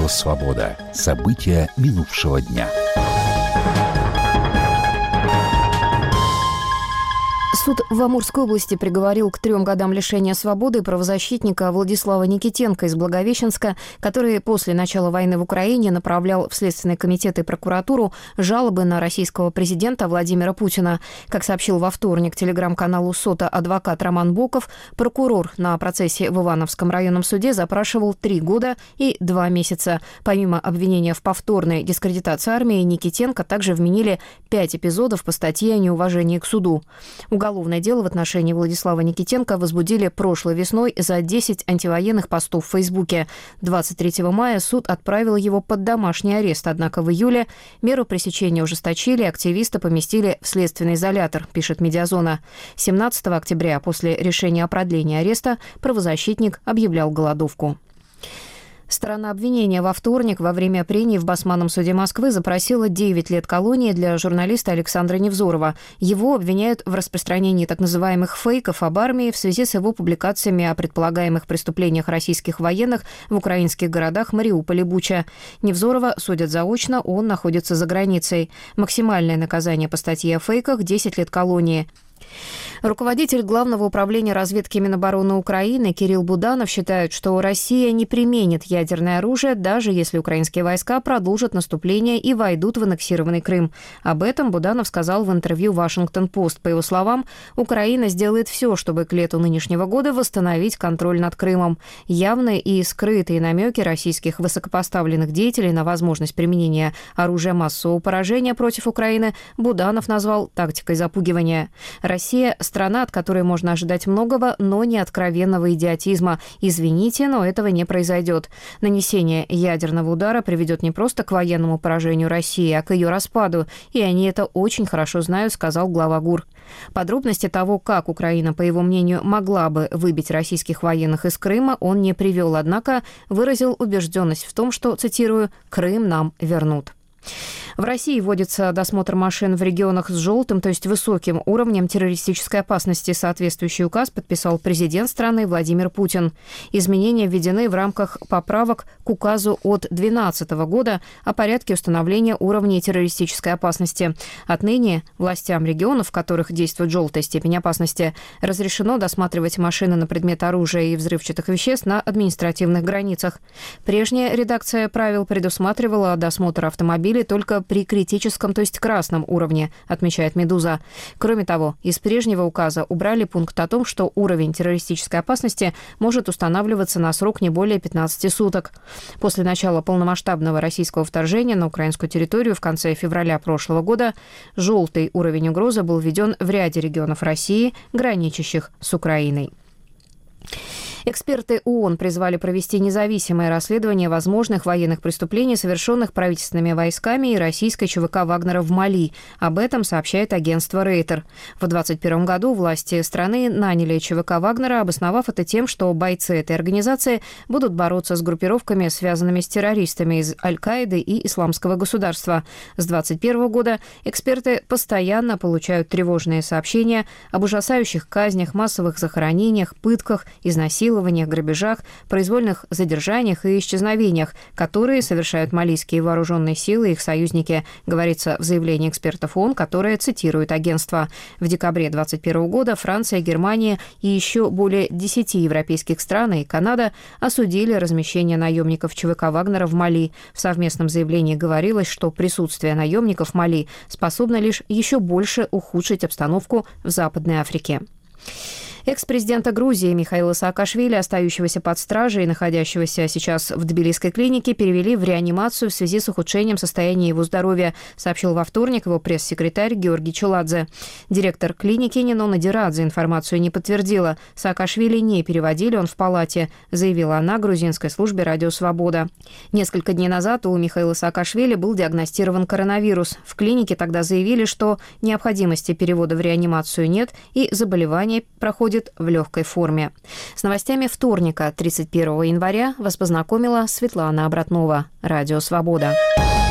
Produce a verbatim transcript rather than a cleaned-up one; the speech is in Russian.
«Свобода». События минувшего дня. Суд в Амурской области приговорил к трем годам лишения свободы правозащитника Владислава Никитенко из Благовещенска, который после начала войны в Украине направлял в Следственный комитет и прокуратуру жалобы на российского президента Владимира Путина. Как сообщил во вторник телеграм-каналу СОТА адвокат Роман Боков, прокурор на процессе в Ивановском районном суде запрашивал три года и два месяца. Помимо обвинения в повторной дискредитации армии, Никитенко также вменили пять эпизодов по статье о неуважении к суду. Уголовное дело в отношении Владислава Никитенко возбудили прошлой весной за десять антивоенных постов в Фейсбуке. двадцать третьего мая суд отправил его под домашний арест, однако в июле меру пресечения ужесточили, активиста поместили в следственный изолятор, пишет «Медиазона». семнадцатого октября после решения о продлении ареста правозащитник объявлял голодовку. Сторона обвинения во вторник во время прений в Басманном суде Москвы запросила девять лет колонии для журналиста Александра Невзорова. Его обвиняют в распространении так называемых фейков об армии в связи с его публикациями о предполагаемых преступлениях российских военных в украинских городах Мариуполь и Буча. Невзорова судят заочно, он находится за границей. Максимальное наказание по статье о фейках – десять лет колонии. Руководитель Главного управления разведки Минобороны Украины Кирилл Буданов считает, что Россия не применит ядерное оружие, даже если украинские войска продолжат наступление и войдут в аннексированный Крым. Об этом Буданов сказал в интервью «Вашингтон-Пост». По его словам, Украина сделает все, чтобы к лету нынешнего года восстановить контроль над Крымом. Явные и скрытые намеки российских высокопоставленных деятелей на возможность применения оружия массового поражения против Украины Буданов назвал тактикой запугивания. Россия – страна, от которой можно ожидать многого, но не откровенного идиотизма. Извините, но этого не произойдет. Нанесение ядерного удара приведет не просто к военному поражению России, а к ее распаду. И они это очень хорошо знают, сказал глава ГУР. Подробности того, как Украина, по его мнению, могла бы выбить российских военных из Крыма, он не привел, однако выразил убежденность в том, что, цитирую, «Крым нам вернут». В России вводится досмотр машин в регионах с желтым, то есть высоким уровнем террористической опасности. Соответствующий указ подписал президент страны Владимир Путин. Изменения введены в рамках поправок к указу от две тысячи двенадцатого года о порядке установления уровней террористической опасности. Отныне властям регионов, в которых действует желтая степень опасности, разрешено досматривать машины на предмет оружия и взрывчатых веществ на административных границах. Прежняя редакция правил предусматривала досмотр автомобилей только при критическом, то есть красном уровне, отмечает «Медуза». Кроме того, из прежнего указа убрали пункт о том, что уровень террористической опасности может устанавливаться на срок не более пятнадцати суток. После начала полномасштабного российского вторжения на украинскую территорию в конце февраля прошлого года желтый уровень угрозы был введен в ряде регионов России, граничащих с Украиной. Эксперты ООН призвали провести независимое расследование возможных военных преступлений, совершенных правительственными войсками и российской ЧВК «Вагнера» в Мали. Об этом сообщает агентство Рейтер. В двадцать первом году власти страны наняли ЧВК «Вагнера», обосновав это тем, что бойцы этой организации будут бороться с группировками, связанными с террористами из Аль-Каиды и Исламского государства. С двадцать первого года эксперты постоянно получают тревожные сообщения об ужасающих казнях, массовых захоронениях, пытках, изнасилованиях, грабежах, произвольных задержаниях и исчезновениях, которые совершают малийские вооруженные силы и их союзники, говорится в заявлении экспертов ООН, которое цитирует агентство. В декабре двадцать первого года Франция, Германия и еще более десяти европейских стран и Канада осудили размещение наемников ЧВК «Вагнера» в Мали. В совместном заявлении говорилось, что присутствие наемников в Мали способно лишь еще больше ухудшить обстановку в Западной Африке. Экс-президента Грузии Михаила Саакашвили, остающегося под стражей и находящегося сейчас в Тбилисской клинике, перевели в реанимацию в связи с ухудшением состояния его здоровья, сообщил во вторник его пресс-секретарь Георгий Челадзе. Директор клиники Нино Надирадзе информацию не подтвердила. Саакашвили не переводили, он в палате, заявила она грузинской службе «Радио Свобода». Несколько дней назад у Михаила Саакашвили был диагностирован коронавирус. В клинике тогда заявили, что необходимости перевода в реанимацию нет и заболевание проходит в легкой форме. С новостями вторника, тридцать первого января, вас познакомила Светлана Обратнова. Радио Свобода.